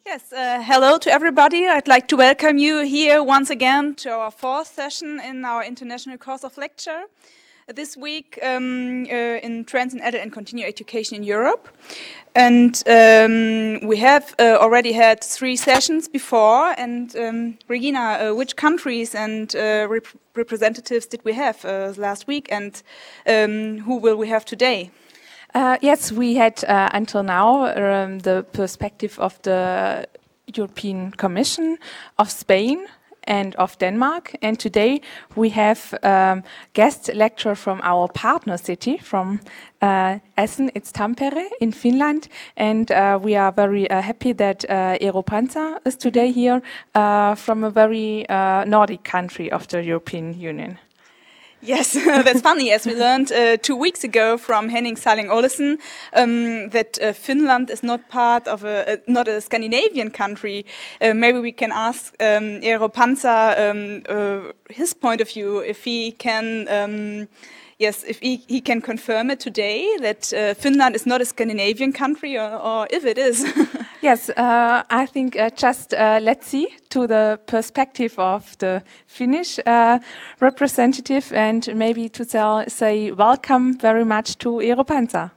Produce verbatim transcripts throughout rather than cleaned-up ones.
Yes, uh, hello to everybody. I'd like to welcome you here once again to our fourth session in our international course of lecture. This week um, uh, in Trends in Adult and Continuing Education in Europe. And um, we have uh, already had three sessions before. And um, Regina, uh, which countries and uh, rep representatives did we have uh, last week, and um, who will we have today? Uh, yes, we had uh, until now um, the perspective of the European Commission, of Spain and of Denmark. And today we have um, guest lecturer from our partner city, from uh, Essen, it's Tampere in Finland. And uh, we are very uh, happy that uh, Eero Panza is today here uh, from a very uh, Nordic country of the European Union. Yes, that's funny, as we learned uh, two weeks ago from Henning Salling Olesen, um, that uh, Finland is not part of a, uh, not a Scandinavian country. Uh, maybe we can ask um, Eero Panza um, uh, his point of view, if he can, um, yes, if he, he can confirm it today, that uh, Finland is not a Scandinavian country, or, or if it is. Yes, uh, I think uh, just uh, let's see to the perspective of the Finnish uh, representative, and maybe to tell, say welcome very much to Eero Panza.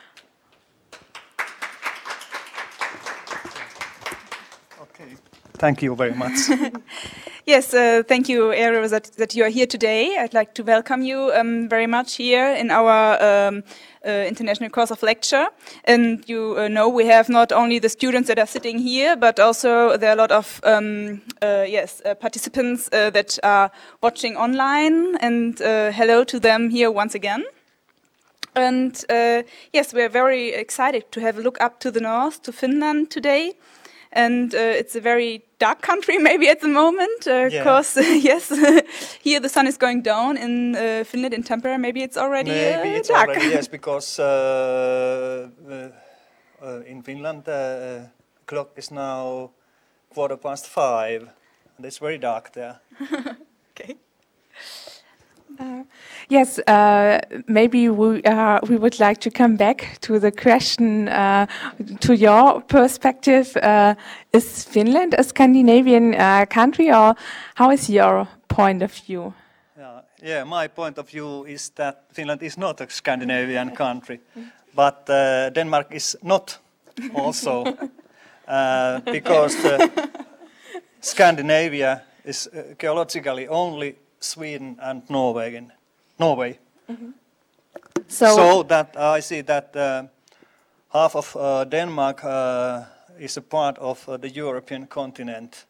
Okay, thank you very much. Yes, uh, thank you, Eero, that, that you are here today. I'd like to welcome you um, very much here in our um, uh, international course of lecture. And you uh, know we have not only the students that are sitting here, but also there are a lot of um, uh, yes uh, participants uh, that are watching online. And uh, hello to them here once again. And uh, yes, we are very excited to have a look up to the north, to Finland today. And uh, it's a very dark country, maybe at the moment, because uh, yeah. yes, here the sun is going down in uh, Finland, in Tampere. Maybe it's already maybe uh, it's dark. already yes, because uh, uh, uh, in Finland uh, clock is now quarter past five, and it's very dark there. Okay. Uh, yes, uh, maybe we uh, we would like to come back to the question uh, to your perspective. Uh, is Finland a Scandinavian uh, country, or how is your point of view? Yeah, yeah, my point of view is that Finland is not a Scandinavian country, but uh, Denmark is not also, uh, because uh, Scandinavia is uh, geologically only Sweden and Norway. Norway. Mm-hmm. So, so that uh, I see that uh, half of uh, Denmark uh, is a part of uh, the European continent.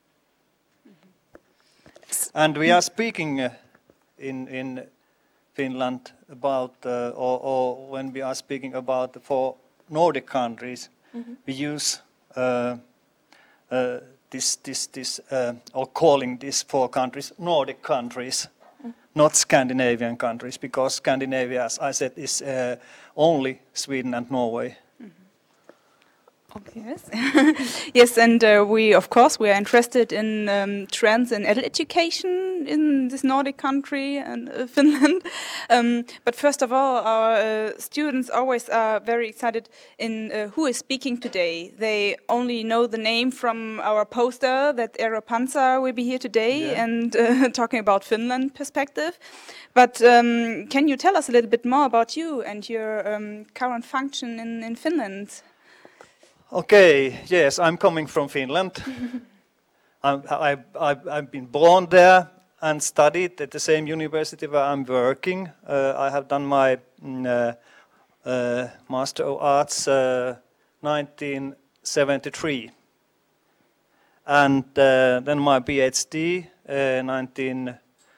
Mm-hmm. And we are speaking uh, in in Finland about, uh, or, or when we are speaking about the four Nordic countries, mm-hmm. we use uh, uh, this this this uh, or calling these four countries Nordic countries, mm. not Scandinavian countries, because Scandinavia, as I said, is uh, only Sweden and Norway. Okay, yes, yes, and uh, we, of course, we are interested in um, trends in adult education in this Nordic country and uh, Finland. Um, but first of all, our uh, students always are very excited in uh, who is speaking today. They only know the name from our poster that Eero Panza will be here today, yeah. and uh, talking about Finland perspective. But um, can you tell us a little bit more about you and your um, current function in, in Finland? Okay, yes, I'm coming from Finland. I'm, I, I, I've been born there and studied at the same university where I'm working. Uh, I have done my mm, uh, uh, Master of Arts uh, nineteen seventy-three. And uh, then my PhD uh, nineteen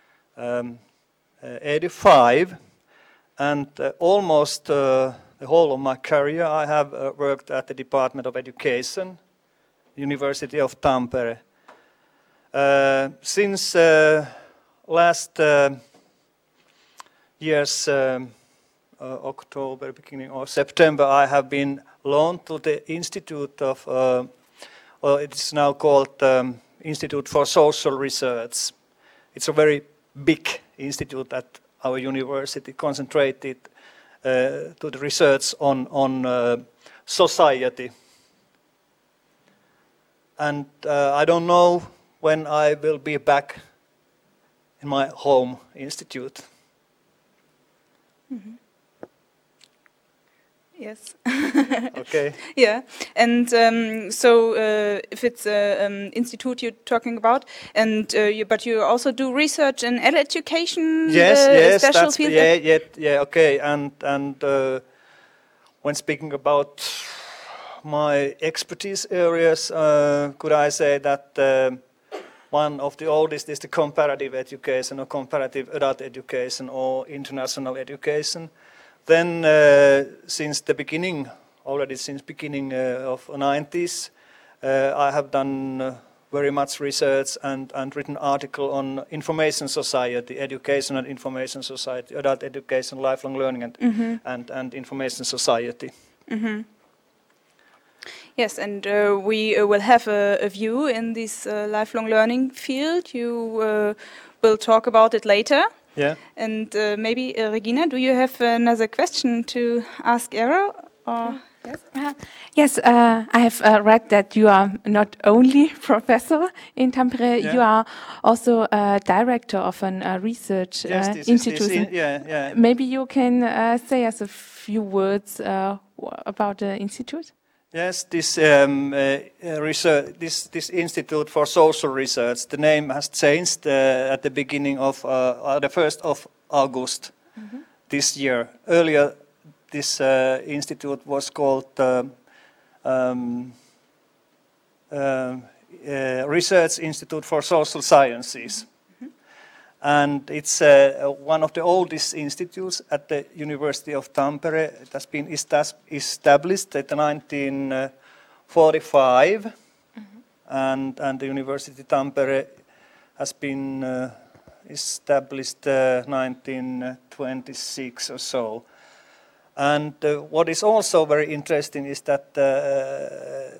eighty-five. And uh, almost uh, the whole of my career, I have uh, worked at the Department of Education, University of Tampere. Uh, since uh, last uh, year's um, uh, October, beginning of September, I have been loaned to the Institute of, uh, well, it's now called um, Institute for Social Research. It's a very big institute at our university, concentrated Uh, to the research on, on uh, society. and uh, I don't know when I will be back in my home institute. Mm-hmm. Yes. Okay. Yeah, and um, so uh, if it's a um, institute you're talking about, and uh, you, but you also do research in adult education. Yes, uh, yes, special that's field. yeah, yeah, yeah. Okay, and and uh, when speaking about my expertise areas, uh, could I say that uh, one of the oldest is the comparative education or comparative adult education or international education. Then uh, since the beginning, already since beginning uh, of the nineties, uh, I have done uh, very much research and, and written article on information society, education and information society, adult education, lifelong learning and, Mm-hmm. and, and information society. Mm-hmm. Yes, and uh, we uh, will have a, a view in this uh, lifelong learning field. You uh, will talk about it later. Yeah. And uh, maybe, uh, Regina, do you have another question to ask Eero? Or yes, Uh, yes, uh, I have uh, read that you are not only professor in Tampere, Yeah. you are also a director of an uh, research Yes, uh, this is this institution. in, yeah, yeah. Maybe you can uh, say us a few words uh, w- about the institute. Yes, this um, uh, uh, research, this this Institute for Social Research. The name has changed uh, at the beginning of uh, uh, the first of August Mm-hmm. this year. Earlier, this uh, institute was called uh, um, uh, uh, Research Institute for Social Sciences. And it's uh, one of the oldest institutes at the University of Tampere. It has been estas- established in nineteen forty-five, mm-hmm. and, and the University of Tampere has been uh, established uh, nineteen twenty-six or so. And uh, what is also very interesting is that uh,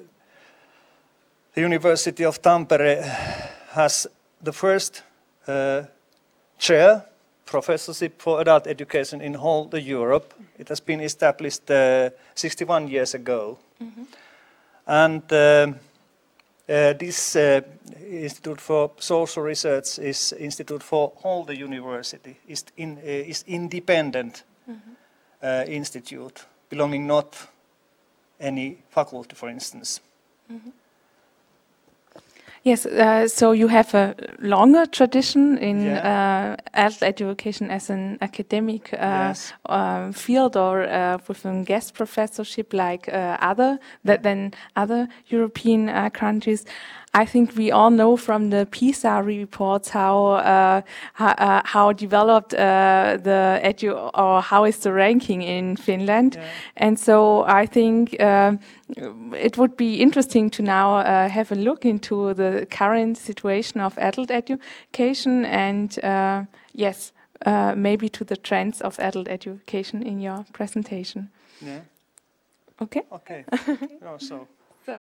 the University of Tampere has the first uh, chair professorship for adult education in whole the Europe. It has been established uh, sixty-one years ago. Mm-hmm. And um, uh, this uh, Institute for Social Research is Institute for whole the university. Is in uh, is independent mm-hmm. uh, institute belonging not any faculty, for instance. Mm-hmm. Yes, uh, so you have a longer tradition in Yeah. uh, adult education as an academic uh, Yes. uh, field, or uh, with a guest professorship like uh, other that than other European uh, countries. I think we all know from the PISA reports how uh, how, uh, how developed uh, the edu or how is the ranking in Finland, Yeah. and so I think uh, it would be interesting to now uh, have a look into the current situation of adult education and uh, yes, uh, maybe to the trends of adult education in your presentation. Yeah. Okay. Okay. Oh, so.